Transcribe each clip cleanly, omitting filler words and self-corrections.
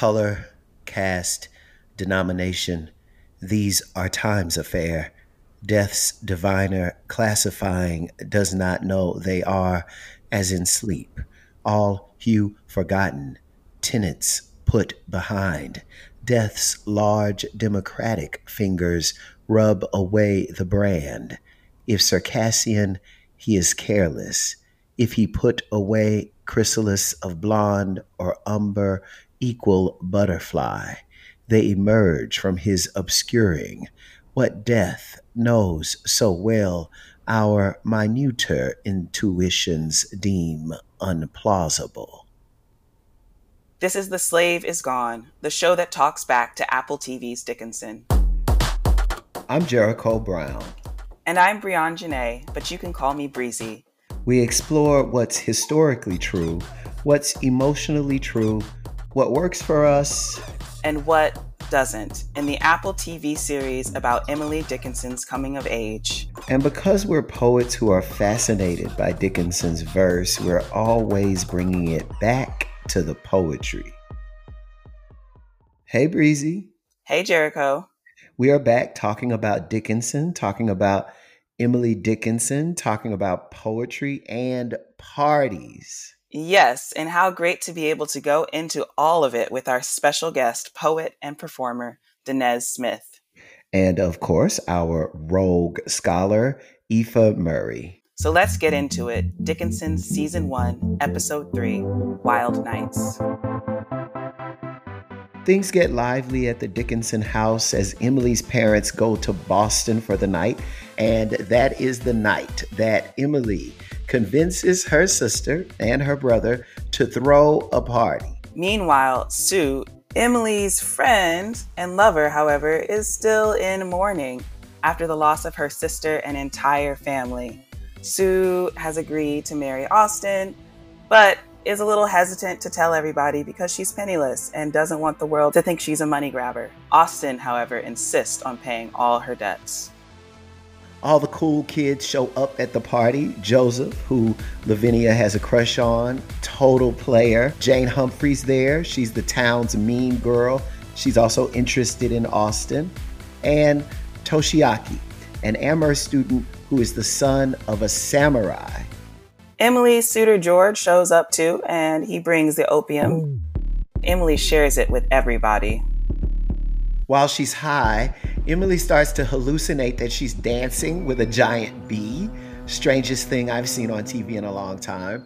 color, caste, denomination, these are time's affair. Death's diviner classifying does not know they are, as in sleep, all hue forgotten, tenets put behind. Death's large democratic fingers rub away the brand. If Circassian, he is careless. If he put away chrysalis of blonde or umber, equal butterfly, they emerge from his obscuring. What death knows so well our minuter intuitions deem unplausible. This is The Slave is Gone, the show that talks back to Apple TV's Dickinson. I'm Jericho Brown. And I'm Brianne Janae, but you can call me Breezy. We explore what's historically true, what's emotionally true, what works for us, and what doesn't in the Apple TV series about Emily Dickinson's coming of age. And because we're poets who are fascinated by Dickinson's verse, we're always bringing it back to the poetry. Hey, Breezy. Hey, Jericho. We are back talking about Dickinson, talking about Emily Dickinson, talking about poetry and parties. Yes, and how great to be able to go into all of it with our special guest, poet and performer, Danez Smith. And of course, our rogue scholar, Aoife Murray. So let's get into it. Dickinson Season 1, Episode 3, Wild Nights. Things get lively at the Dickinson house as Emily's parents go to Boston for the night. And that is the night that Emily convinces her sister and her brother to throw a party. Meanwhile, Sue, Emily's friend and lover, however, is still in mourning after the loss of her sister and entire family. Sue has agreed to marry Austin, but is a little hesitant to tell everybody because she's penniless and doesn't want the world to think she's a money grabber. Austin, however, insists on paying all her debts. All the cool kids show up at the party. Joseph, who Lavinia has a crush on, total player. Jane Humphrey's there. She's the town's mean girl. She's also interested in Austin. And Toshiaki, an Amherst student who is the son of a samurai. Emily's suitor George shows up too, and he brings the opium. Emily shares it with everybody. While she's high, Emily starts to hallucinate that she's dancing with a giant bee. Strangest thing I've seen on TV in a long time.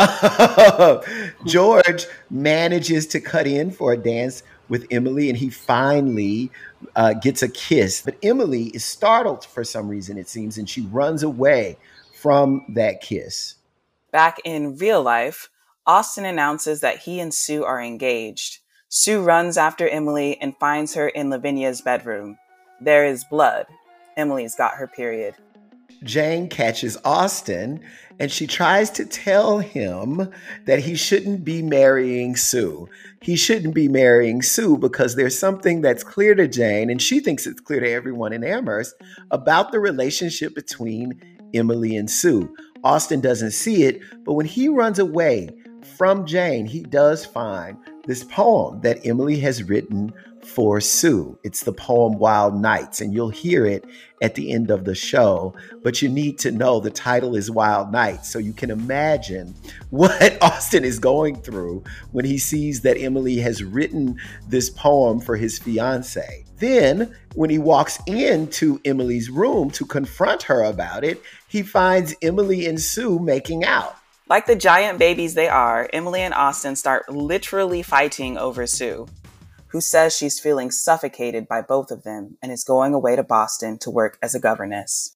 George manages to cut in for a dance with Emily, and he finally gets a kiss. But Emily is startled for some reason, it seems, and she runs away from that kiss. Back in real life, Austin announces that he and Sue are engaged. Sue runs after Emily and finds her in Lavinia's bedroom. There is blood. Emily's got her period. Jane catches Austin and she tries to tell him that he shouldn't be marrying Sue. He shouldn't be marrying Sue because there's something that's clear to Jane, and she thinks it's clear to everyone in Amherst, about the relationship between Emily and Sue. Austin doesn't see it, but when he runs away from Jane, he does find this poem that Emily has written for Sue. It's the poem Wild Nights, and you'll hear it at the end of the show, but you need to know the title is Wild Nights, so you can imagine what Austin is going through when he sees that Emily has written this poem for his fiance. Then, when he walks into Emily's room to confront her about it, he finds Emily and Sue making out. Like the giant babies they are, Emily and Austin start literally fighting over Sue, who says she's feeling suffocated by both of them and is going away to Boston to work as a governess.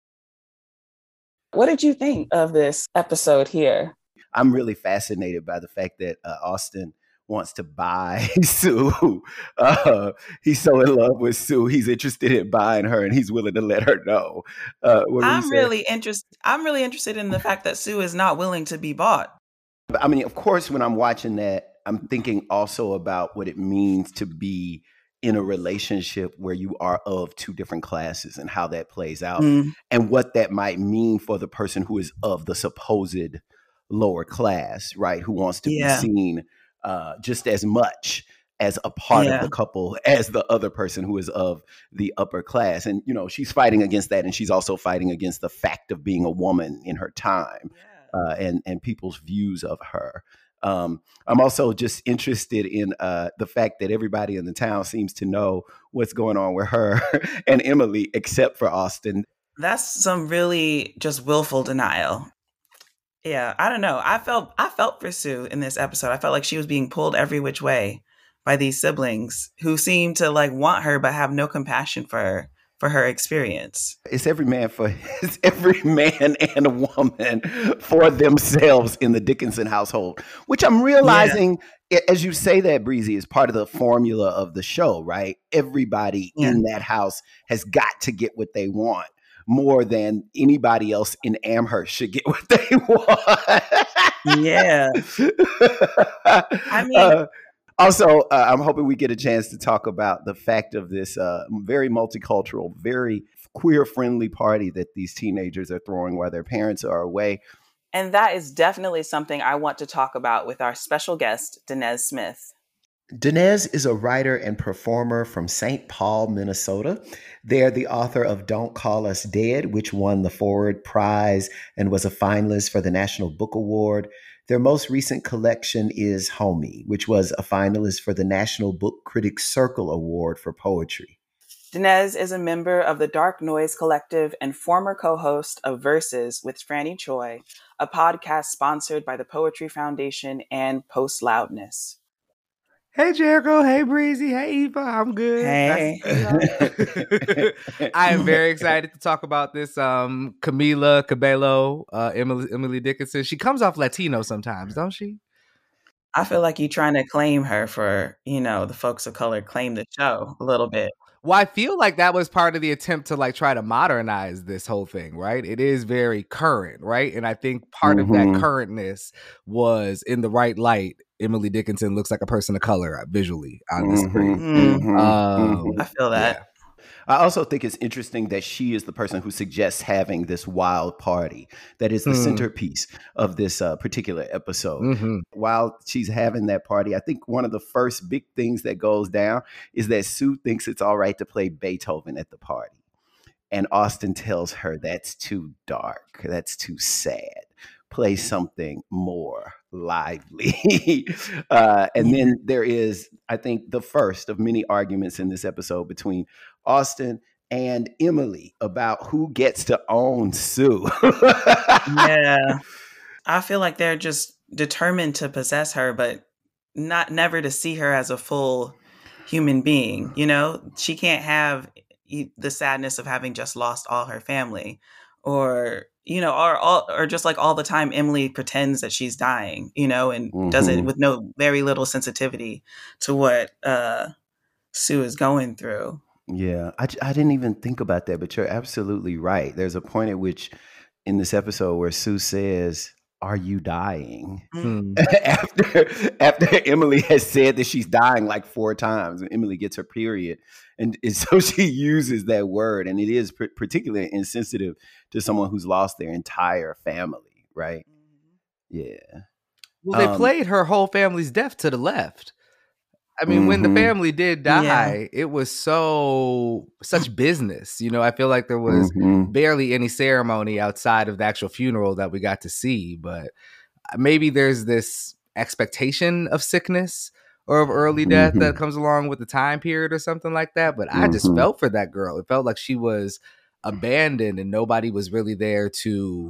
What did you think of this episode here? I'm really fascinated by the fact that Austin wants to buy Sue. He's so in love with Sue. He's interested in buying her, and he's willing to let her know. I'm really interested in the fact that Sue is not willing to be bought. I mean, of course, when I'm watching that, I'm thinking also about what it means to be in a relationship where you are of two different classes and how that plays out, and what that might mean for the person who is of the supposed lower class, right? Who wants to be seen just as much as a part of Yeah. the couple as the other person who is of the upper class. And, she's fighting against that. And she's also fighting against the fact of being a woman in her time, and people's views of her. I'm also just interested in the fact that everybody in the town seems to know what's going on with her and Emily, except for Austin. That's some really just willful denial. Yeah, I don't know. I felt for Sue in this episode. I felt like she was being pulled every which way by these siblings who seem to like want her but have no compassion for her experience. It's every man and a woman for themselves in the Dickinson household, which I'm realizing, as you say that, Breezy, is part of the formula of the show, right? Everybody in that house has got to get what they want more than anybody else in Amherst should get what they want. Yeah. I mean... Also, I'm hoping we get a chance to talk about the fact of this very multicultural, very queer-friendly party that these teenagers are throwing while their parents are away. And that is definitely something I want to talk about with our special guest, Danez Smith. Danez is a writer and performer from St. Paul, Minnesota. They're the author of Don't Call Us Dead, which won the Forward Prize and was a finalist for the National Book Award. Their most recent collection is Homie, which was a finalist for the National Book Critics Circle Award for Poetry. Danez is a member of the Dark Noise Collective and former co-host of Verses with Franny Choi, a podcast sponsored by the Poetry Foundation and Post Loudness. Hey, Jericho. Hey, Breezy. Hey, Eva. I'm good. Hey. I am very excited to talk about this Camila Cabello, Emily Dickinson. She comes off Latino sometimes, don't she? I feel like you're trying to claim her for, the folks of color claim the show a little bit. Well, I feel like that was part of the attempt to like try to modernize this whole thing, right? It is very current, right? And I think part of that currentness was in the right light. Emily Dickinson looks like a person of color visually on the screen. I feel that. Yeah. I also think it's interesting that she is the person who suggests having this wild party that is the centerpiece of this particular episode. While she's having that party, I think one of the first big things that goes down is that Sue thinks it's all right to play Beethoven at the party. And Austin tells her that's too dark. That's too sad. Play something more lively. And then there is, I think, the first of many arguments in this episode between Austin and Emily about who gets to own Sue. Yeah. I feel like they're just determined to possess her, but never to see her as a full human being. She can't have the sadness of having just lost all her family, or just like all the time Emily pretends that she's dying, and does it with very little sensitivity to what Sue is going through. Yeah, I didn't even think about that, but you're absolutely right. There's a point at which in this episode where Sue says, "Are you dying?" After Emily has said that she's dying like 4 times, and Emily gets her period. And so she uses that word, and it is particularly insensitive to someone who's lost their entire family, right? Yeah. Well, they played her whole family's death to the left. I mean, when the family did die, it was such business. I feel like there was barely any ceremony outside of the actual funeral that we got to see. But maybe there's this expectation of sickness or of early death that comes along with the time period or something like that. But I just felt for that girl. It felt like she was abandoned and nobody was really there to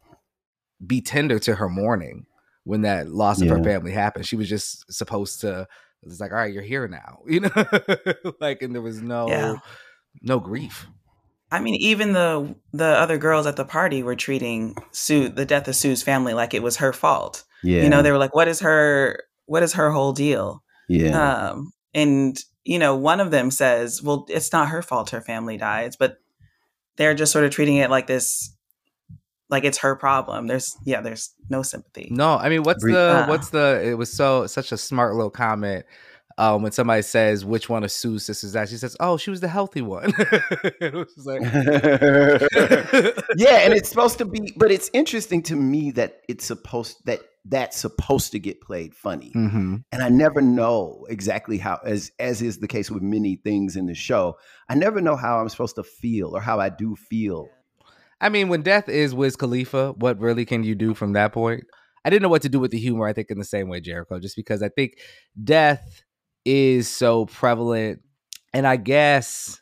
be tender to her mourning when that loss of her family happened. She was just supposed to, it's like, all right, you're here now, and there was no grief. I mean, even the other girls at the party were treating the death of Sue's family like it was her fault. Yeah. They were like, what is her whole deal? Yeah. And one of them says, well, it's not her fault her family dies, but they're just sort of treating it like this, like it's her problem. There's no sympathy. No, I mean, it was such a smart little comment. When somebody says which one of Sue's sisters that, she says, "Oh, she was the healthy one." It was like, yeah, and it's supposed to be, but it's interesting to me that it's supposed that that's supposed to get played funny. Mm-hmm. And I never know exactly how, as is the case with many things in the show, I never know how I'm supposed to feel or how I do feel. I mean, when death is Wiz Khalifa, what really can you do from that point? I didn't know what to do with the humor, I think, in the same way, Jericho, just because I think death is so prevalent. And I guess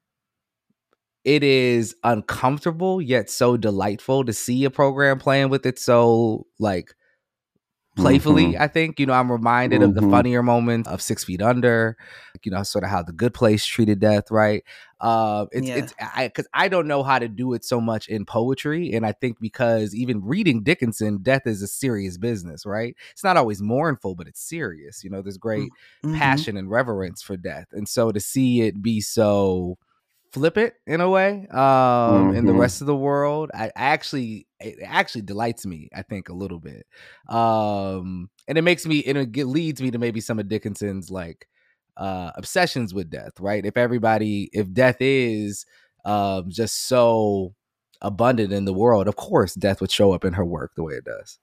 it is uncomfortable, yet so delightful to see a program playing with it so, like, playfully. I think, I'm reminded of the funnier moments of 6 Feet Under, sort of how The Good Place treated death, right? Because I don't know how to do it so much in poetry, and I think because even reading Dickinson, death is a serious business, right? It's not always mournful, but it's serious. There's great passion and reverence for death, and so to see it be so flippant in a way in the rest of the world, it actually delights me, I think, a little bit, and it makes me, and it leads me to maybe some of Dickinson's like obsessions with death, right? If death is just so abundant in the world, of course death would show up in her work the way it does.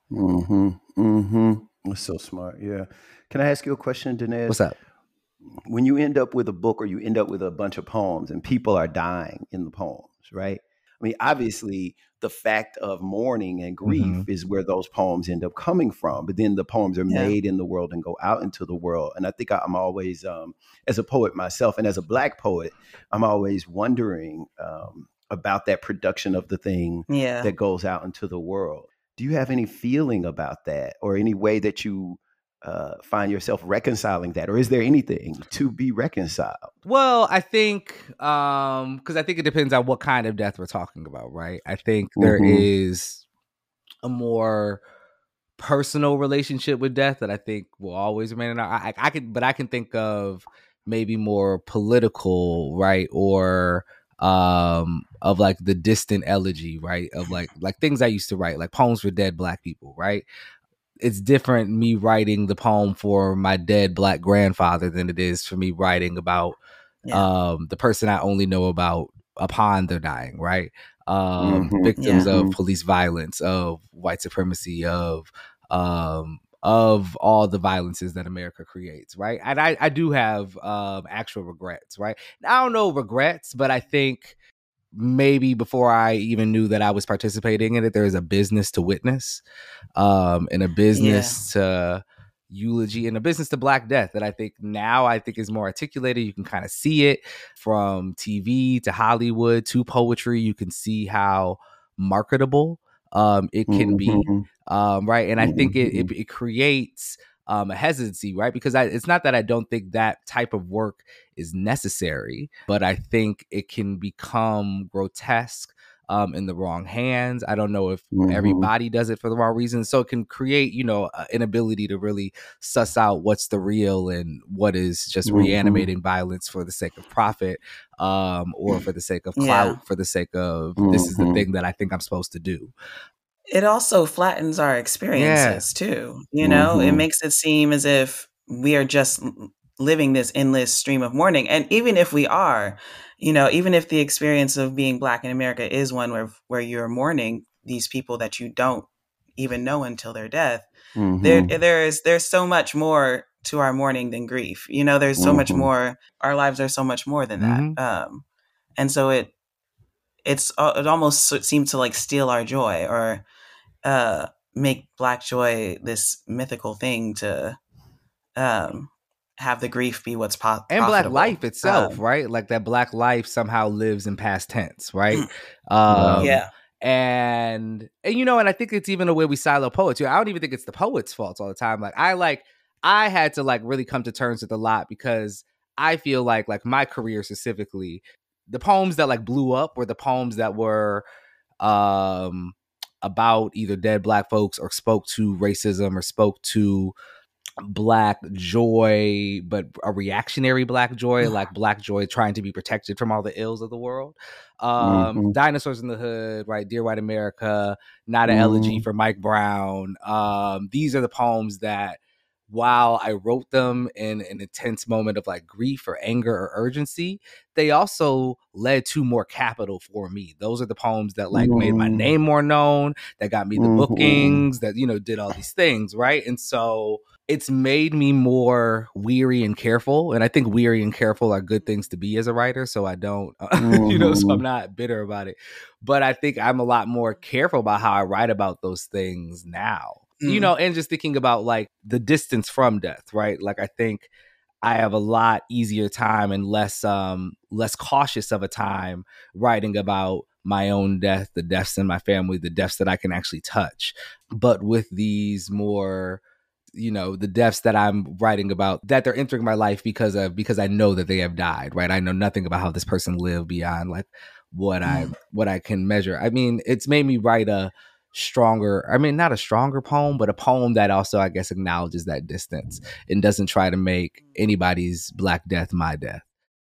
That's so smart. Yeah. Can I ask you a question, Danez? What's up? When you end up with a book or you end up with a bunch of poems and people are dying in the poems, right? I mean, obviously, the fact of mourning and grief is where those poems end up coming from. But then the poems are made in the world and go out into the world. And I think I'm always, as a poet myself and as a Black poet, I'm always wondering about that production of the thing that goes out into the world. Do you have any feeling about that, or any way that you find yourself reconciling that, or is there anything to be reconciled? Well, I think because I think it depends on what kind of death we're talking about, right? I think there is a more personal relationship with death that I think will always remain in our. I can think of maybe more political, right, or of like the distant elegy, right, of like things I used to write, like poems for dead Black people, right? It's different me writing the poem for my dead Black grandfather than it is for me writing about the person I only know about upon their dying, right? Victims of police violence, of white supremacy, of all the violences that America creates, right? And I do have actual regrets, right? I don't know regrets, but I think maybe before I even knew that I was participating in it, there is a business to witness, and a business to eulogy, and a business to Black death that I think is more articulated. You can kind of see it from TV to Hollywood to poetry. You can see how marketable it can be, right? And I think it creates a hesitancy, right? Because it's not that I don't think that type of work is necessary, but I think it can become grotesque in the wrong hands. I don't know if everybody does it for the wrong reasons. So it can create, an ability to really suss out what's the real and what is just reanimating violence for the sake of profit, or for the sake of clout, for the sake of this is the thing that I think I'm supposed to do. It also flattens our experiences too. It makes it seem as if we are just living this endless stream of mourning. And even if we are, even if the experience of being Black in America is one where you're mourning these people that you don't even know until their death, there's so much more to our mourning than grief. There's so much more. Our lives are so much more than that. And so it almost seemed to like steal our joy, or make Black joy this mythical thing to have the grief be what's possible. And Black life itself, right? Like that Black life somehow lives in past tense, right? And I think it's even a way we silo poets. I don't even think it's the poet's fault all the time. I had to like really come to terms with a lot, because I feel like my career specifically, the poems that like blew up were the poems that were about either dead Black folks, or spoke to racism, or spoke to Black joy, but a reactionary Black joy, like Black joy trying to be protected from all the ills of the world. Dinosaurs in the Hood, right? Dear White America, Not an Elegy for Mike Brown. These are the poems that while I wrote them in an intense moment of like grief or anger or urgency, they also led to more capital for me. Those are the poems that like made my name more known, that got me the bookings, that, you know, did all these things, right? And so it's made me more weary and careful. And I think weary and careful are good things to be as a writer. So I don't, you know, so I'm not bitter about it. But I think I'm a lot more careful about how I write about those things now. You know, and just thinking about like the distance from death, right? Like I think I have a lot easier time and less cautious of a time writing about my own death, the deaths in my family, the deaths that I can actually touch. But with these more, you know, the deaths that I'm writing about, that they're entering my life because I know that they have died, right? I know nothing about how this person lived beyond like what I can measure. I mean, it's made me write a stronger, I mean, not a stronger poem, but a poem that also, I guess, acknowledges that distance and doesn't try to make anybody's Black death my death.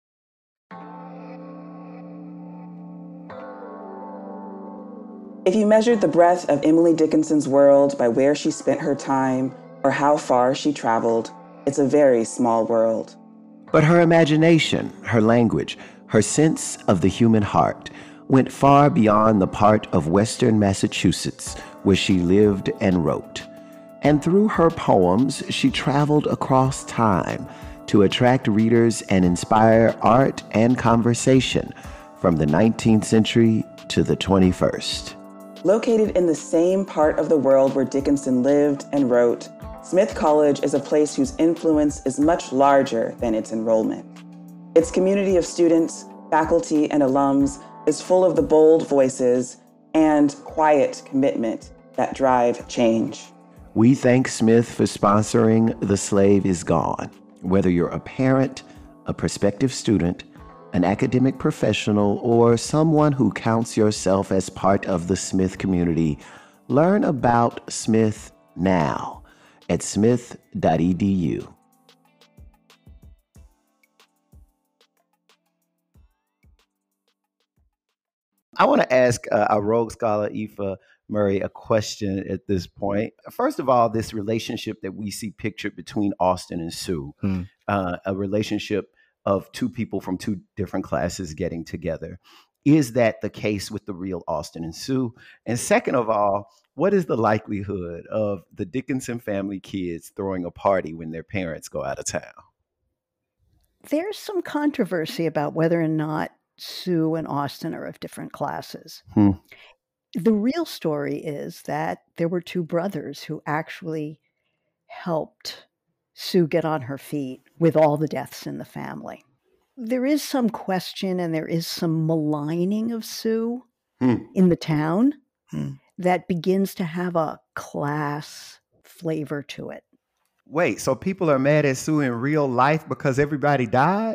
If you measured the breadth of Emily Dickinson's world by where she spent her time or how far she traveled, it's a very small world. But her imagination, her language, her sense of the human heart went far beyond the part of Western Massachusetts where she lived and wrote. And through her poems, she traveled across time to attract readers and inspire art and conversation from the 19th century to the 21st. Located in the same part of the world where Dickinson lived and wrote, Smith College is a place whose influence is much larger than its enrollment. Its community of students, faculty, and alums is full of the bold voices and quiet commitment that drive change. We thank Smith for sponsoring The Slave is Gone. Whether you're a parent, a prospective student, an academic professional, or someone who counts yourself as part of the Smith community, learn about Smith now at smith.edu. I want to ask our Rogue Scholar, Aoife Murray, a question at this point. First of all, this relationship that we see pictured between Austin and Sue, a relationship of two people from two different classes getting together. Is that the case with the real Austin and Sue? And second of all, what is the likelihood of the Dickinson family kids throwing a party when their parents go out of town? There's some controversy about whether or not Sue and Austin are of different classes. The real story is that there were two brothers who actually helped Sue get on her feet with all the deaths in the family. There is some question and there is some maligning of Sue in the town that begins to have a class flavor to it. Wait, so people are mad at Sue in real life because everybody died?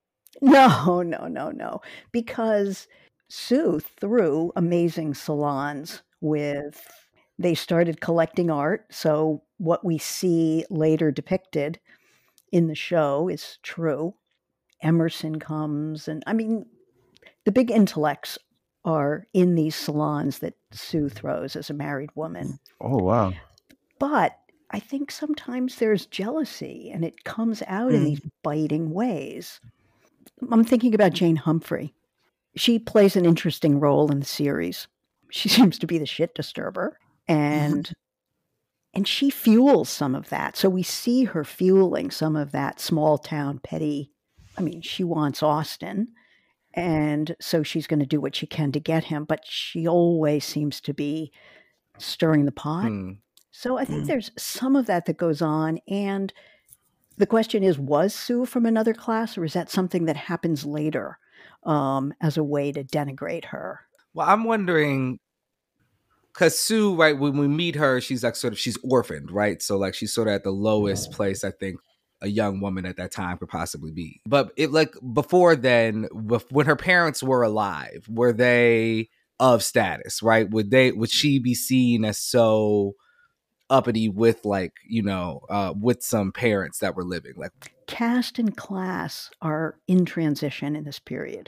No. Because Sue threw amazing salons they started collecting art. So what we see later depicted in the show is true. Emerson comes, and I mean, the big intellects are in these salons that Sue throws as a married woman. Oh, wow. But I think sometimes there's jealousy, and it comes out in these biting ways. I'm thinking about Jane Humphrey. She plays an interesting role in the series. She seems to be the shit disturber, and she fuels some of that. So we see her fueling some of that small town petty. I mean, she wants Austin, and so she's going to do what she can to get him, but she always seems to be stirring the pot. So I think there's some of that goes on, and the question is, was Sue from another class, or is that something that happens later as a way to denigrate her? Well, I'm wondering, because Sue, right, when we meet her, she's like she's orphaned, right? So like she's sort of at the lowest place, I think, a young woman at that time could possibly be. But it like before then, when her parents were alive, were they of status, right? Would she be seen as so uppity with like, you know, with some parents that were living? Like caste and class are in transition in this period.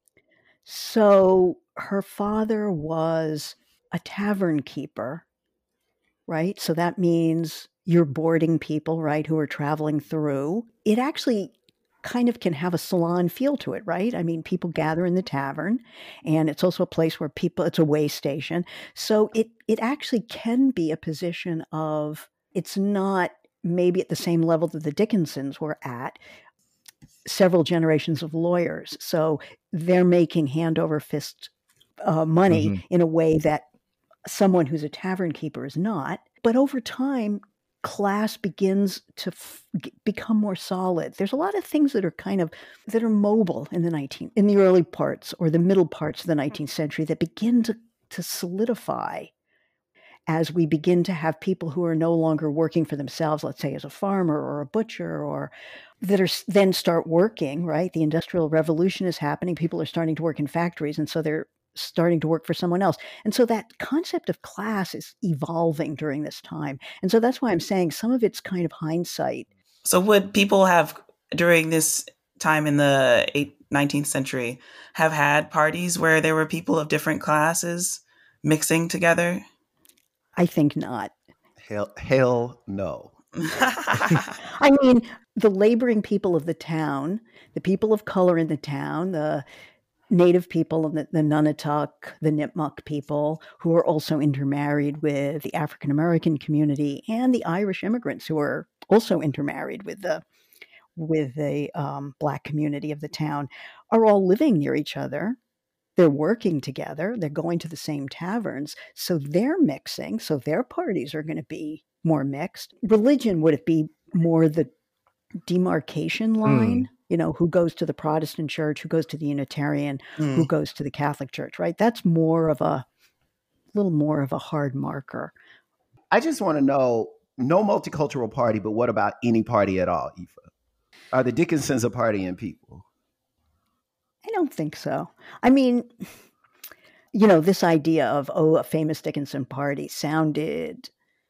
So her father was a tavern keeper, right? So that means you're boarding people, right, who are traveling through. It actually kind of can have a salon feel to it, right? I mean, people gather in the tavern, and it's also a place where it's a way station. So it actually can be a position of, it's not maybe at the same level that the Dickinsons were at, several generations of lawyers. So they're making hand over fist money in a way that someone who's a tavern keeper is not. But over time, class begins to become more solid. There's a lot of things that are mobile in the early parts or the middle parts of the 19th century that begin to solidify as we begin to have people who are no longer working for themselves, let's say as a farmer or a butcher, or that are then start working, right? The Industrial Revolution is happening. People are starting to work in factories, and so they're starting to work for someone else. And so that concept of class is evolving during this time. And so that's why I'm saying some of it's kind of hindsight. So would people have, during this time in the 19th century, have had parties where there were people of different classes mixing together? I think not. Hell no. I mean, the laboring people of the town, the people of color in the town, the Native people, the Nunatak, the Nipmuc people, who are also intermarried with the African American community, and the Irish immigrants who are also intermarried with the Black community of the town, are all living near each other. They're working together. They're going to the same taverns. So they're mixing. So their parties are going to be more mixed. Religion would be more the demarcation line. Who goes to the Protestant church, who goes to the Unitarian, who goes to the Catholic church, right? That's a little more of a hard marker. I just want to know, no multicultural party, but what about any party at all, Aoife? Are the Dickinsons a partying people? I don't think so. I mean, this idea of, a famous Dickinson party sounded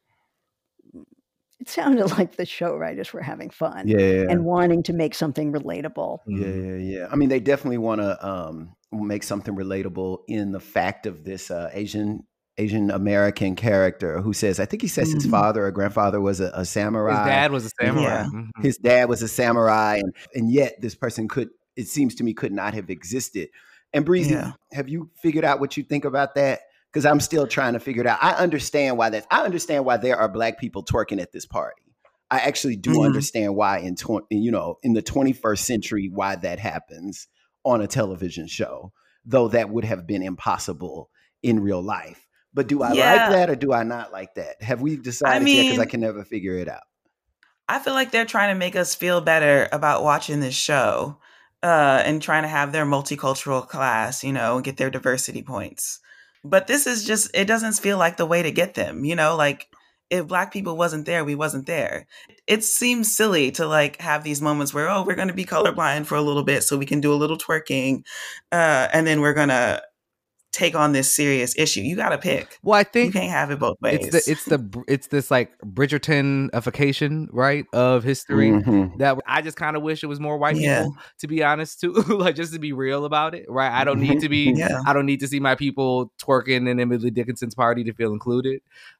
like the show writers were having fun and wanting to make something relatable. Yeah. I mean, they definitely want to make something relatable in the fact of this Asian American character who says, I think he says his father or grandfather was a samurai. His dad was a samurai. Yeah. His dad was a samurai. And yet this person it seems to me, could not have existed. And Breezy, have you figured out what you think about that? Because I'm still trying to figure it out. I understand why there are Black people twerking at this party. I actually do understand why in the 21st century, why that happens on a television show, though that would have been impossible in real life. But do I like that or do I not like that? Have we decided yet? Because I can never figure it out. I feel like they're trying to make us feel better about watching this show and trying to have their multicultural class, and get their diversity points. But this is just, it doesn't feel like the way to get them, like if Black people wasn't there, we wasn't there. It seems silly to have these moments where, we're going to be colorblind for a little bit so we can do a little twerking. And then we're going to take on this serious issue. You got to pick. Well, I think you can't have it both ways. It's this Bridgertonification, right, of history that I just kind of wish it was more white people, to be honest, too. Just to be real about it, right? I don't need to be. I don't need to see my people twerking in Emily Dickinson's party to feel included.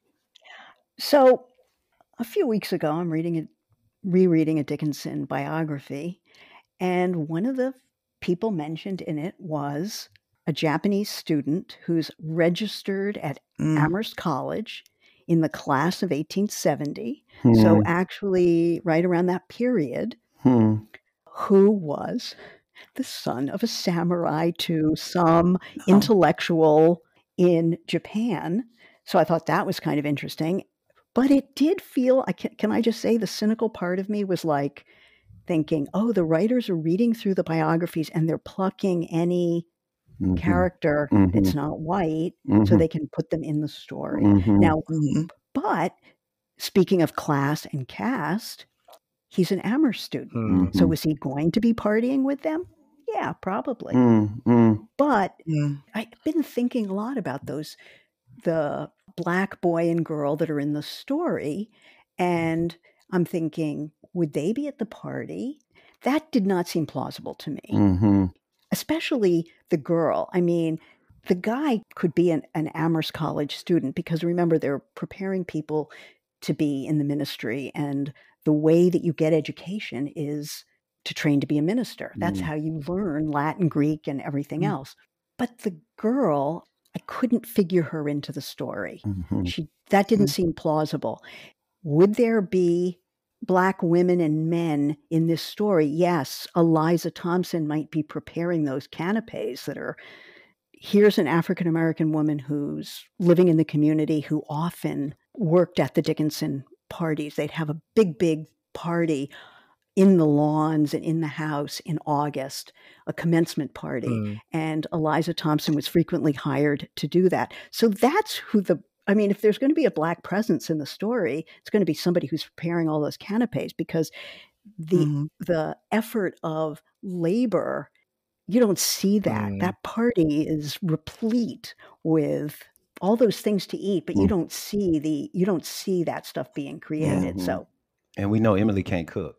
So, a few weeks ago, I'm rereading a Dickinson biography, and one of the people mentioned in it was a Japanese student who's registered at Amherst College in the class of 1870. So actually right around that period, who was the son of a samurai to some intellectual in Japan. So I thought that was kind of interesting. But it did feel, can I just say, the cynical part of me was thinking, the writers are reading through the biographies and they're plucking any character that's not white so they can put them in the story. Now, but speaking of class and caste, he's an Amherst student. So was he going to be partying with them? Yeah, probably. But I've been thinking a lot about the Black boy and girl that are in the story. And I'm thinking, would they be at the party? That did not seem plausible to me. Especially the girl. I mean, the guy could be an Amherst College student because remember, they're preparing people to be in the ministry. And the way that you get education is to train to be a minister. That's how you learn Latin, Greek, and everything else. But the girl, I couldn't figure her into the story. That didn't seem plausible. Would there be Black women and men in this story? Yes, Eliza Thompson might be preparing those canapes that are, here's an African-American woman who's living in the community who often worked at the Dickinson parties. They'd have a big, big party in the lawns and in the house in August, a commencement party. And Eliza Thompson was frequently hired to do that. So that's who if there's going to be a Black presence in the story, it's going to be somebody who's preparing all those canapes, because the effort of labor, you don't see that. That party is replete with all those things to eat, but you don't see that stuff being created. So, and we know Emily can't cook.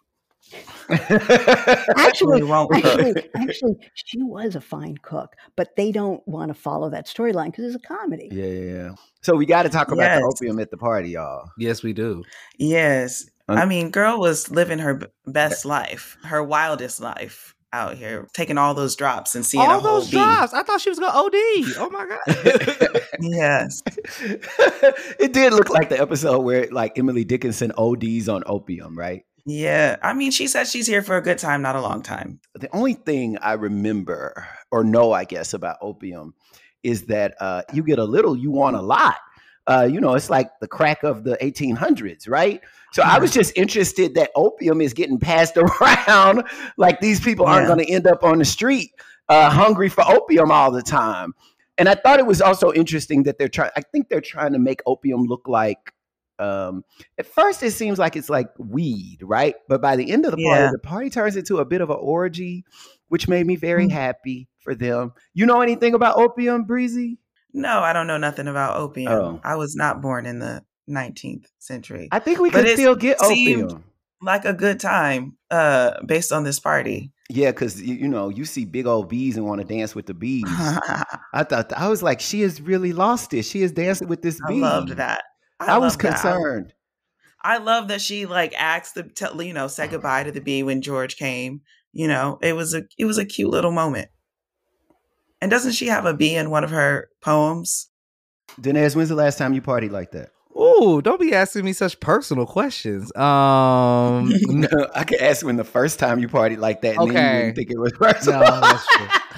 Actually, she was a fine cook, but they don't want to follow that storyline because it's a comedy. Yeah. So we got to talk about the opium at the party, y'all. Yes, we do. Yes. I mean, girl was living her best life, her wildest life out here, taking all those drops and seeing all a whole those drops. I thought she was going to OD. Oh my God. Yes. It did look like the episode where like Emily Dickinson ODs on opium, right? Yeah. I mean, she said she's here for a good time, not a long time. The only thing I remember or know, I guess, about opium is that you get a little, you want a lot. It's like the crack of the 1800s, right? So I was just interested that opium is getting passed around. Like these people aren't going to end up on the street hungry for opium all the time. And I thought it was also interesting that they're trying to make opium look like, at first it seems like it's like weed, right? But by the end of the party turns into a bit of an orgy, which made me very happy for them. You know anything about opium, Breezy? No, I don't know nothing about opium. Oh. I was not born in the 19th century. I think we could still get opium. Like a good time based on this party. Yeah, because, you see big old bees and want to dance with the bees. I was like, she has really lost it. She is dancing with this bee. I loved that. I was concerned. I love that she asked said goodbye to the bee when George came. It was a cute little moment. And doesn't she have a bee in one of her poems? Denez, when's the last time you partied like that? Ooh, don't be asking me such personal questions. No, I could ask when the first time you partied like that, and then you didn't think it was personal. No, that's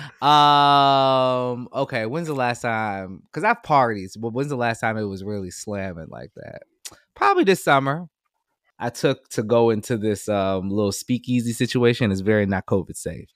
true. Okay, when's the last time? Because I've parties, but when's the last time it was really slamming like that? Probably this summer. I took to go into this little speakeasy situation. It's very not COVID safe.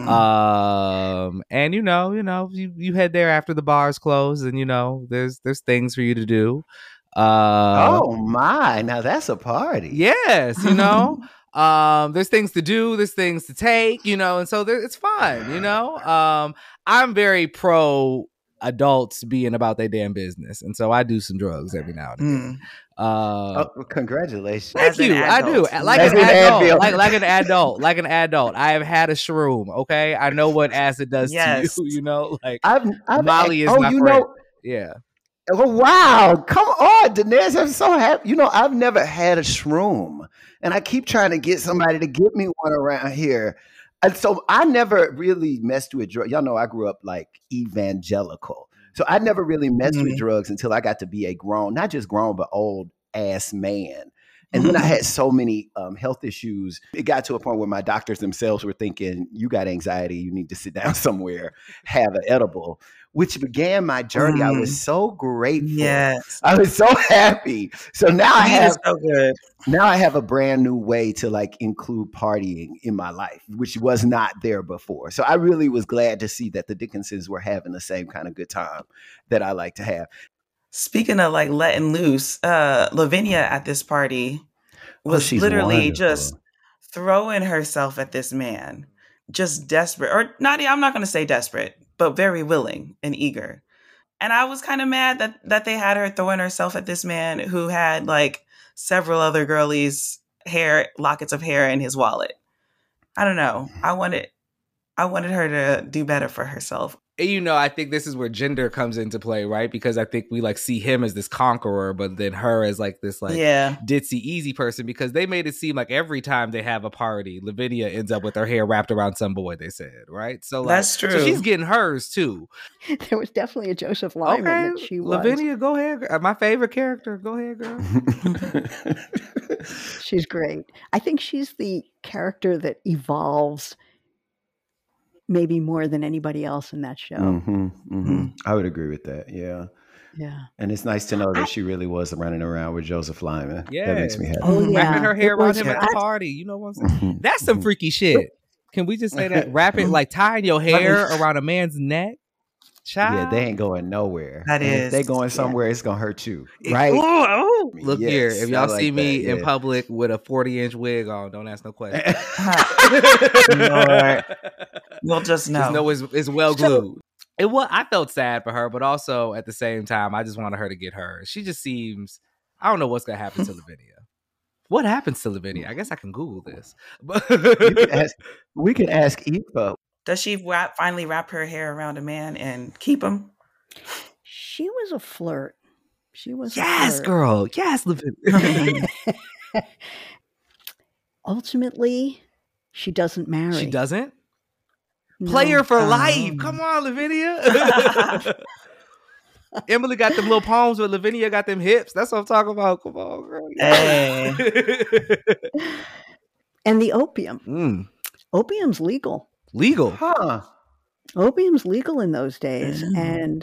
And you head there after the bars close, and there's things for you to do. Oh my! Now that's a party. Yes, there's things to do, there's things to take, and so it's fun. I'm very pro adults being about their damn business, and so I do some drugs every now and again. Congratulations! Thank you. I do like an adult. I have had a shroom. Okay, I know what acid does to you. Molly is my friend. Yeah. Oh, wow. Come on, Denez. I'm so happy. I've never had a shroom, and I keep trying to get somebody to get me one around here. And so I never really messed with drugs. Y'all know I grew up like evangelical. So I never really messed with drugs until I got to be a grown, not just grown, but old ass man. And then I had so many health issues. It got to a point where my doctors themselves were thinking, you got anxiety, you need to sit down somewhere, have an edible, which began my journey. I was so grateful. Yes. I was so happy. So now I have a brand new way to include partying in my life, which was not there before. So I really was glad to see that the Dickinsons were having the same kind of good time that I like to have. Speaking of letting loose, Lavinia at this party was literally wonderful. Just throwing herself at this man, just desperate, or not. I'm not going to say desperate, but very willing and eager. And I was kind of mad that they had her throwing herself at this man who had several other girlies' lockets of hair in his wallet. I don't know. I wanted her to do better for herself. And, I think this is where gender comes into play, right? Because I think we like see him as this conqueror, but then her as like this like ditzy easy person, because they made it seem like every time they have a party, Lavinia ends up with her hair wrapped around some boy, they said, right? So like, that's true. So she's getting hers too. There was definitely a Joseph Lyman that she was. Lavinia, go ahead. My favorite character. Go ahead, girl. She's great. I think she's the character that evolves maybe more than anybody else in that show. I would agree with that. Yeah. And it's nice to know that she really was running around with Joseph Lyman. Yeah. That makes me happy. Wrapping her hair around him at the party. You know what I'm saying? That's some freaky shit. Can we just say that? Wrapping, like tying your hair around a man's neck? Child. Yeah, they ain't going nowhere. That is. If they going somewhere, it's going to hurt you. Right? Look here. If y'all see me in public with a 40-inch wig on, don't ask no questions. Lord. We'll just know. Just know it's well glued. I felt sad for her, but also at the same time, I just wanted her to get hers. She just seems, I don't know what's going to happen to Lavinia. What happens to Lavinia? I guess I can Google this. We can ask Aoife. Does she finally wrap her hair around a man and keep him? She was a flirt. Yes, girl. Yes, Lavinia. Ultimately, she doesn't marry. She doesn't? No. Player for life. Come on, Lavinia. Emily got them little palms, but Lavinia got them hips. That's what I'm talking about. Come on, girl. Hey. And the opium. Opium's legal. Legal? Huh. Opium's legal in those days. And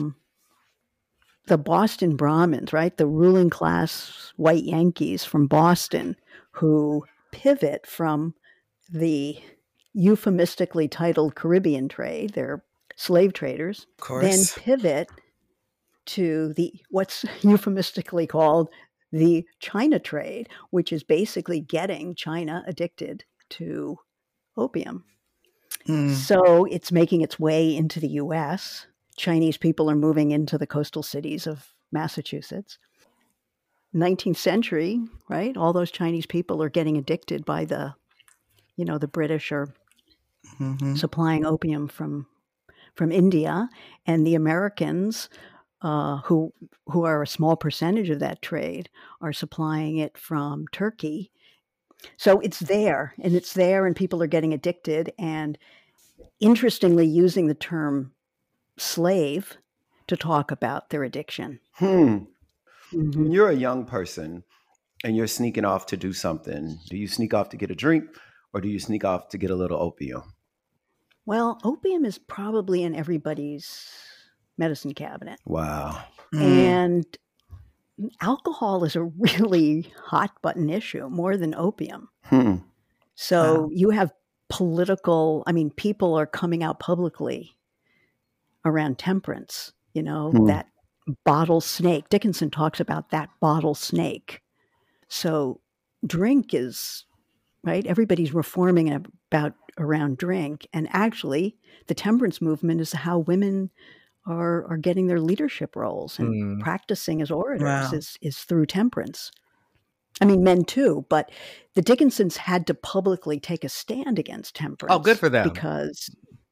the Boston Brahmins, right? The ruling class white Yankees from Boston who pivot from the euphemistically titled Caribbean trade, they're slave traders, then pivot to what's euphemistically called the China trade, which is basically getting China addicted to opium. So it's making its way into the U.S. Chinese people are moving into the coastal cities of Massachusetts. 19th century, right? All those Chinese people are getting addicted by the British are supplying opium from India, and the Americans, who are a small percentage of that trade, are supplying it from Turkey. So it's there, and people are getting addicted, and interestingly using the term slave to talk about their addiction. When you're a young person and you're sneaking off to do something, do you sneak off to get a drink or do you sneak off to get a little opium? Well, opium is probably in everybody's medicine cabinet. Wow. And alcohol is a really hot button issue, more than opium. So you have people are coming out publicly around temperance, that bottle snake. Dickinson talks about that bottle snake. So drink is, right? Everybody's reforming around drink. And actually, the temperance movement is how women are getting their leadership roles and practicing as orators is through temperance. I mean, men too, but the Dickinsons had to publicly take a stand against temperance. Oh, good for them. Because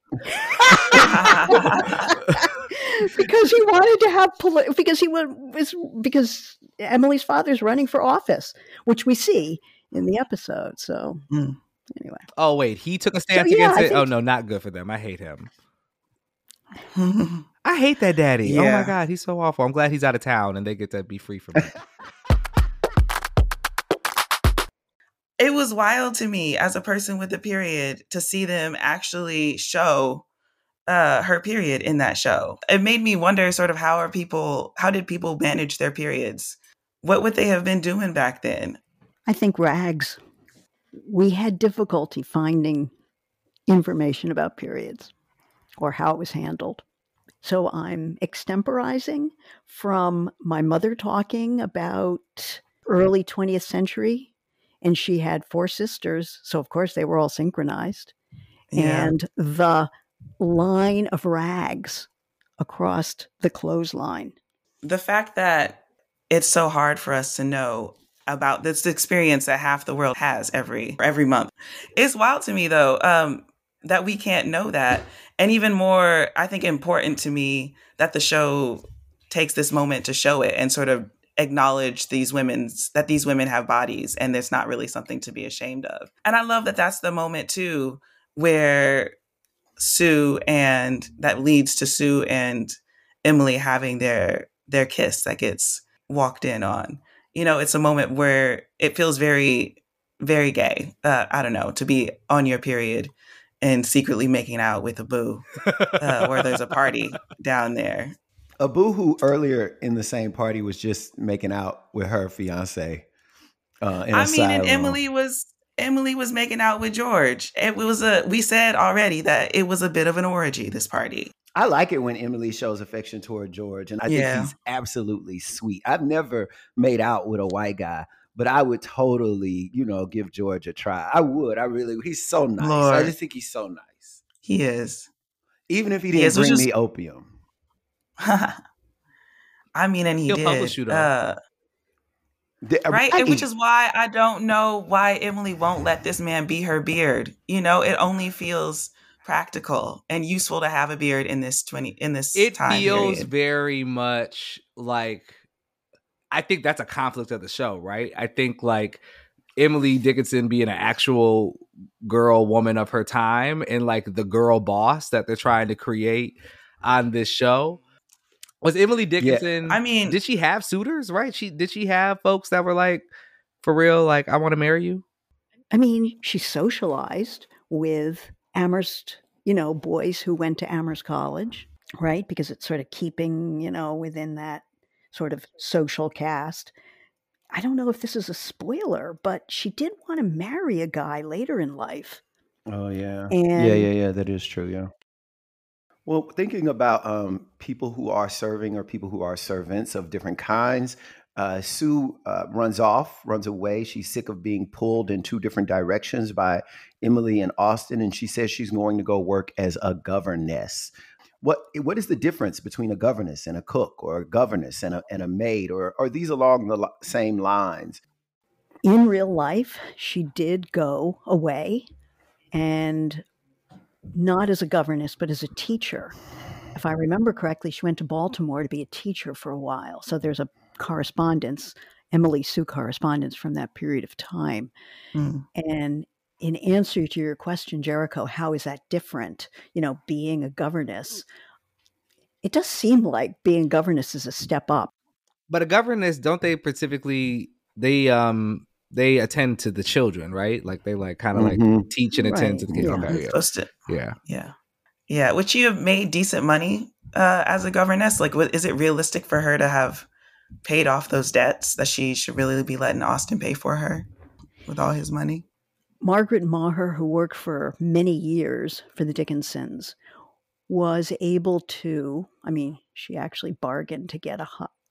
he wanted to have because Emily's father's running for office, which we see in the episode. So anyway. Oh wait, he took a stance against it. Oh no, not good for them. I hate him. I hate that daddy. Yeah. Oh my God, he's so awful. I'm glad he's out of town and they get to be free from it. It was wild to me as a person with a period to see them actually show her period in that show. It made me wonder sort of how did people manage their periods? What would they have been doing back then? I think rags. We had difficulty finding information about periods or how it was handled. So I'm extemporizing from my mother talking about early 20th century, and she had 4 sisters. So of course they were all synchronized. Yeah. And the line of rags across the clothesline. The fact that it's so hard for us to know about this experience that half the world has every month. It's wild to me though. that we can't know that. And even more, I think, important to me that the show takes this moment to show it and sort of acknowledge that these women have bodies and it's not really something to be ashamed of. And I love that that's the moment too where that leads to Sue and Emily having their kiss that gets walked in on. It's a moment where it feels very, very gay. I don't know, to be on your period and secretly making out with a boo, where there's a party down there. Abu, who earlier in the same party was just making out with her fiance. And Emily was making out with George. We said already that it was a bit of an orgy, this party. I like it when Emily shows affection toward George, and I think he's absolutely sweet. I've never made out with a white guy, but I would totally, give George a try. I would. He's so nice. Lord. I just think he's so nice. He is. Even if he didn't bring me opium. I mean, and he'll did. Publish you, though. Right? Which is why I don't know why Emily won't let this man be her beard. It only feels practical and useful to have a beard in this time feels period. Very much like, I think that's a conflict of the show, right? I think like Emily Dickinson being an actual woman of her time and like the girl boss that they're trying to create on this show. Was Emily Dickinson? Yeah. I mean, did she have suitors? Right? Did she have folks that were like, for real, like, I want to marry you? I mean, she socialized with Amherst, boys who went to Amherst College, right? Because it's sort of keeping, within that sort of social caste. I don't know if this is a spoiler, but she did want to marry a guy later in life. Oh, yeah. And yeah. That is true, yeah. Well, thinking about people who are serving or people who are servants of different kinds, Sue runs away. She's sick of being pulled in two different directions by Emily and Austin, and she says she's going to go work as a governess. What is the difference between a governess and a cook, or a governess and a maid, or are these along the same lines? In real life, she did go away, and not as a governess, but as a teacher. If I remember correctly, she went to Baltimore to be a teacher for a while. So there's a correspondence, Emily Sue correspondence from that period of time. Mm. And in answer to your question, Jericho, how is that different? Being a governess, it does seem like being a governess is a step up. But a governess, don't they specifically, they attend to the children, right? Like they kind of like teach and attend to the kids. Yeah. Okay, yeah. Would she have made decent money as a governess? Like, is it realistic for her to have paid off those debts that she should really be letting Austin pay for her with all his money? Margaret Maher, who worked for many years for the Dickinsons, was able to, she actually bargained to get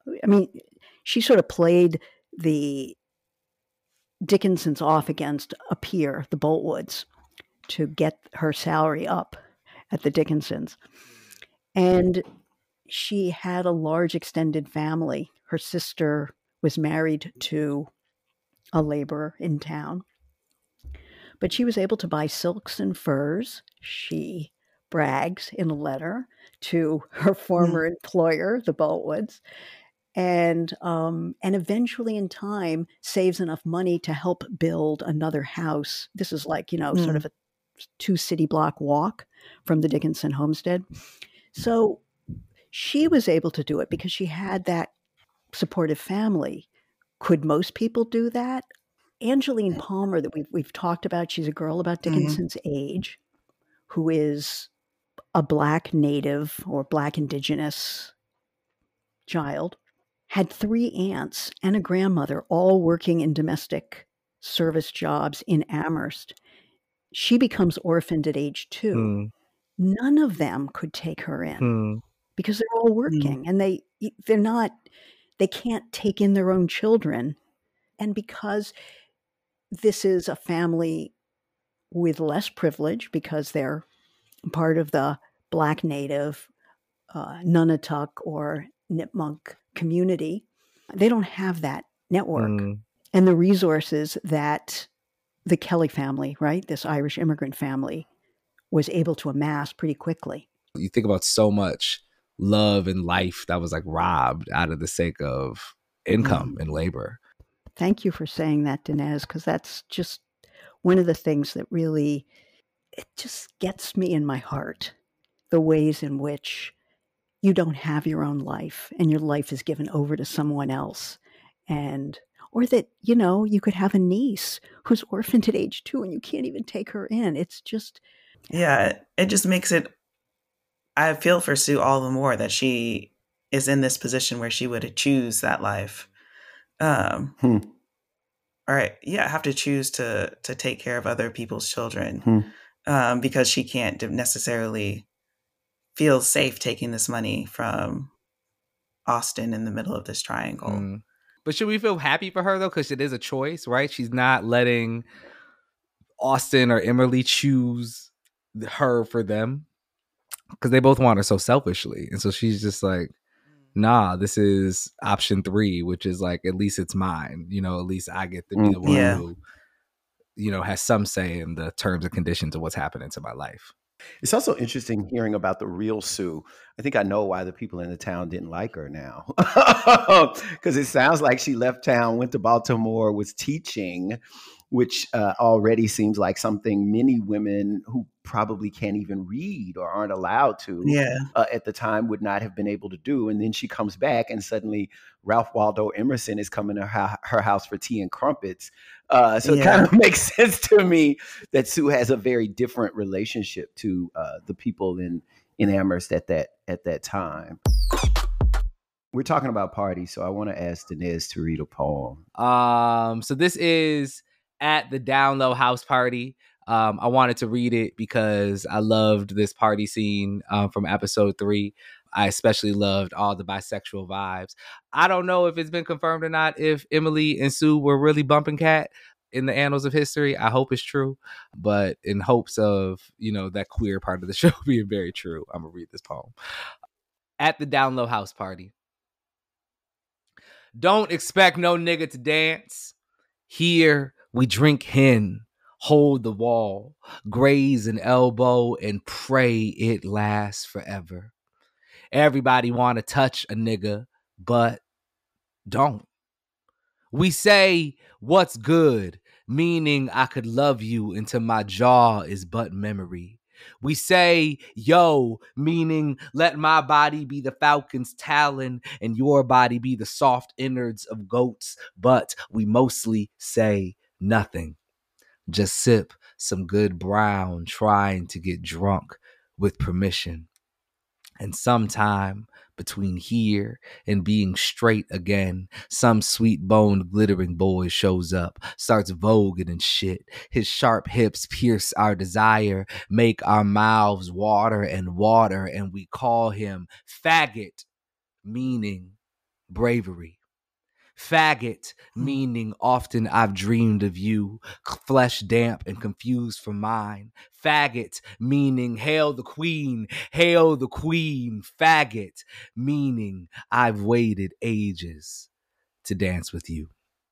she sort of played the Dickinsons off against a peer, the Boltwoods, to get her salary up at the Dickinsons. And she had a large extended family. Her sister was married to a laborer in town. But she was able to buy silks and furs. She brags in a letter to her former employer, the Boltwoods, and eventually in time saves enough money to help build another house. This is like, sort of a 2-city block walk from the Dickinson homestead. So she was able to do it because she had that supportive family. Could most people do that? Angeline Palmer, that we've talked about, she's a girl about Dickinson's age, who is a Black native or Black indigenous child, had 3 aunts and a grandmother, all working in domestic service jobs in Amherst. She becomes orphaned at age 2. None of them could take her in because they're all working and they can't take in their own children. And because this is a family with less privilege because they're part of the Black Native Nunatak or Nipmuc community, they don't have that network and the resources that the Kelly family, right, this Irish immigrant family, was able to amass pretty quickly. You think about so much love and life that was like robbed out of the sake of income and labor. Thank you for saying that, Dinez, because that's just one of the things that really, it just gets me in my heart, the ways in which you don't have your own life and your life is given over to someone else. Or that, you could have a niece who's orphaned at age 2 and you can't even take her in. It's just. Yeah, it just makes it, I feel for Sue all the more that she is in this position where she would choose that life. All right. Yeah, have to choose to take care of other people's children because she can't necessarily feel safe taking this money from Austin in the middle of this triangle. But should we feel happy for her, though? Because it is a choice, right? She's not letting Austin or Emily choose her for them because they both want her so selfishly. And so she's just like, nah, this is option 3, which is like, at least it's mine. At least I get to be the one who, has some say in the terms and conditions of what's happening to my life. It's also interesting hearing about the real Sue. I think I know why the people in the town didn't like her now. Because it sounds like she left town, went to Baltimore, was teaching, which already seems like something many women who probably can't even read or aren't allowed to at the time would not have been able to do. And then she comes back and suddenly Ralph Waldo Emerson is coming to her house for tea and crumpets. So it kind of makes sense to me that Sue has a very different relationship to the people in Amherst at that time. We're talking about parties, so I want to ask Dinez to read a poem. So this is at the Down Low House Party. I wanted to read it because I loved this party scene from episode 3. I especially loved all the bisexual vibes. I don't know if it's been confirmed or not if Emily and Sue were really bumping cat in the annals of history. I hope it's true, but in hopes of, that queer part of the show being very true, I'm gonna read this poem. At the Down Low House Party. Don't expect no nigga to dance. Here we drink hen, hold the wall, graze an elbow, and pray it lasts forever. Everybody want to touch a nigga, but don't. We say, what's good, meaning I could love you until my jaw is but memory. We say, yo, meaning let my body be the falcon's talon and your body be the soft innards of goats, but we mostly say nothing. Just sip some good brown, trying to get drunk with permission. And sometime between here and being straight again, some sweet-boned glittering boy shows up, starts voguing and shit. His sharp hips pierce our desire, make our mouths water, and we call him faggot, meaning bravery. Faggot, meaning often I've dreamed of you, flesh damp and confused for mine. Faggot, meaning hail the queen. Faggot, meaning I've waited ages to dance with you.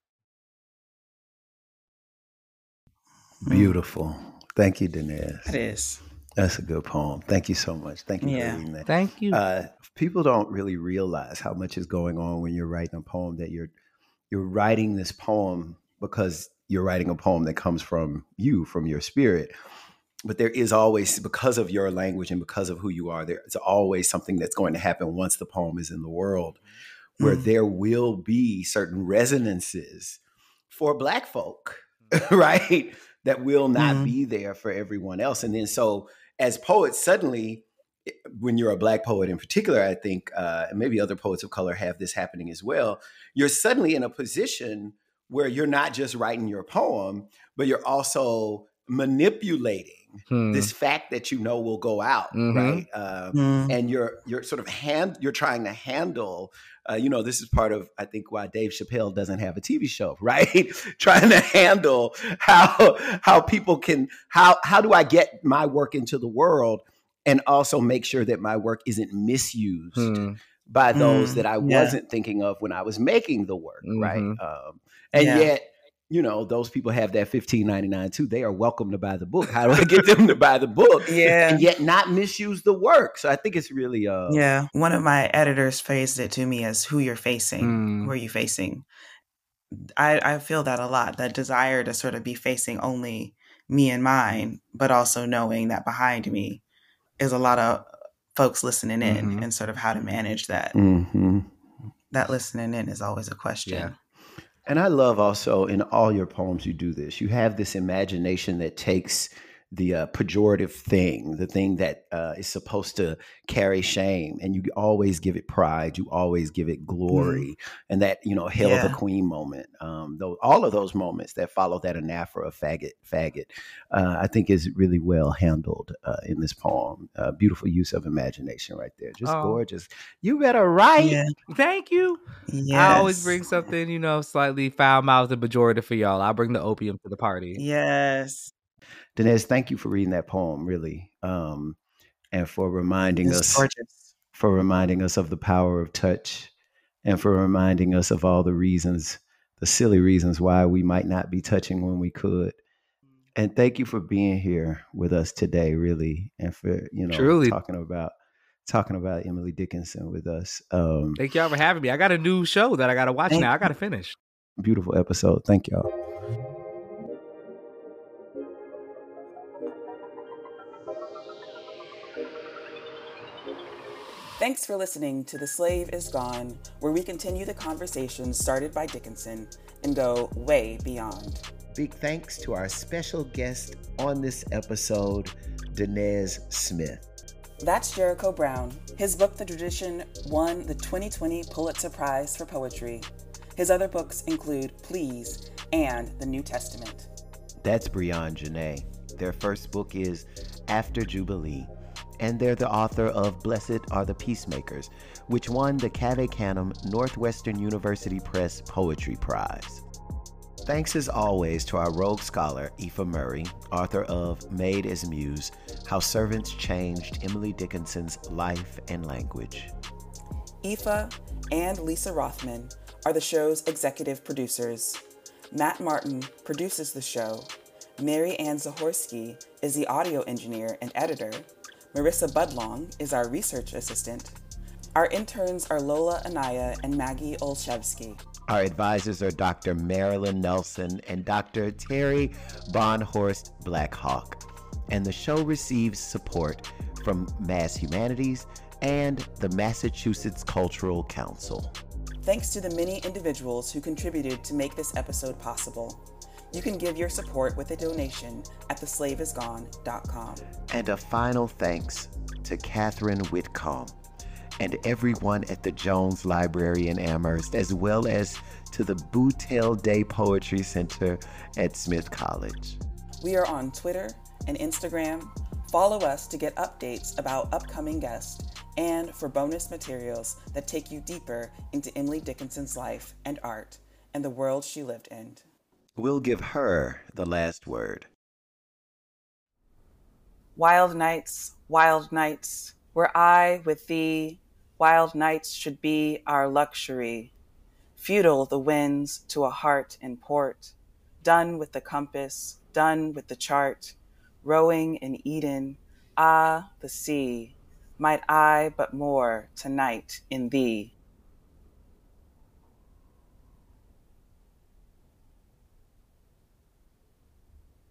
Beautiful. Thank you, Dinez. It is. That's a good poem. Thank you so much. Thank you for reading that. Thank you. People don't really realize how much is going on when you're writing a poem, that you're writing this poem because you're writing a poem that comes from you, from your spirit. But there is always, because of your language and because of who you are, there's always something that's going to happen once the poem is in the world, where there will be certain resonances for Black folk, right? That will not be there for everyone else. And then so as poets, suddenly, when you're a Black poet in particular, I think, and maybe other poets of color have this happening as well, you're suddenly in a position where you're not just writing your poem, but you're also manipulating this fact that will go out, right? And you're sort of you're trying to handle, this is part of, I think, why Dave Chappelle doesn't have a TV show, right? Trying to handle how people can, how do I get my work into the world and also make sure that my work isn't misused by those that I wasn't thinking of when I was making the work, right? And yet, those people have that $15.99 too. They are welcome to buy the book. How do I get them to buy the book? Yeah. And yet not misuse the work. So I think it's really yeah. One of my editors phrased it to me as who you're facing. Who are you facing? I feel that a lot, that desire to sort of be facing only me and mine, but also knowing that behind me is a lot of folks listening in, and sort of how to manage that. That listening in is always a question. Yeah. And I love also in all your poems, you do this. You have this imagination that takes the pejorative thing, the thing that is supposed to carry shame, and you always give it pride. You always give it glory, and that hell of a queen moment. Though all of those moments that follow that anaphora, faggot, I think is really well handled in this poem. Beautiful use of imagination right there, just gorgeous. You better write. Yeah. Thank you. Yes. I always bring something slightly foul-mouthed and pejorative for y'all. I'll bring the opium to the party. Yes. Dinez, thank you for reading that poem, really, and for reminding us of the power of touch, and for reminding us of all the silly reasons why we might not be touching when we could. And thank you for being here with us today, really, and for truly talking about Emily Dickinson with us. Thank y'all for having me. I got a new show that I got to watch now. I got to finish. Beautiful episode. Thank y'all. Thanks for listening to The Slave is Gone, where we continue the conversation started by Dickinson and go way beyond. Big thanks to our special guest on this episode, Danez Smith. That's Jericho Brown. His book, The Tradition, won the 2020 Pulitzer Prize for Poetry. His other books include Please and The New Testament. That's Breon Janae. Their first book is After Jubilee, and they're the author of Blessed Are the Peacemakers, which won the Cave Canem Northwestern University Press Poetry Prize. Thanks as always to our rogue scholar, Aoife Murray, author of Made as Muse, How Servants Changed Emily Dickinson's Life and Language. Aoife and Lisa Rothman are the show's executive producers. Matt Martin produces the show. Mary Ann Zahorsky is the audio engineer and editor. Marissa Budlong is our research assistant. Our interns are Lola Anaya and Maggie Olszewski. Our advisors are Dr. Marilyn Nelson and Dr. Terry Bonhorst Blackhawk. And the show receives support from Mass Humanities and the Massachusetts Cultural Council. Thanks to the many individuals who contributed to make this episode possible. You can give your support with a donation at theslaveisgone.com. And a final thanks to Catherine Whitcomb and everyone at the Jones Library in Amherst, as well as to the Boutel Day Poetry Center at Smith College. We are on Twitter and Instagram. Follow us to get updates about upcoming guests and for bonus materials that take you deeper into Emily Dickinson's life and art and the world she lived in. We'll give her the last word. Wild nights, where I with thee, wild nights should be our luxury. Futile the winds to a heart in port, done with the compass, done with the chart, rowing in Eden, the sea, might I but more tonight in thee.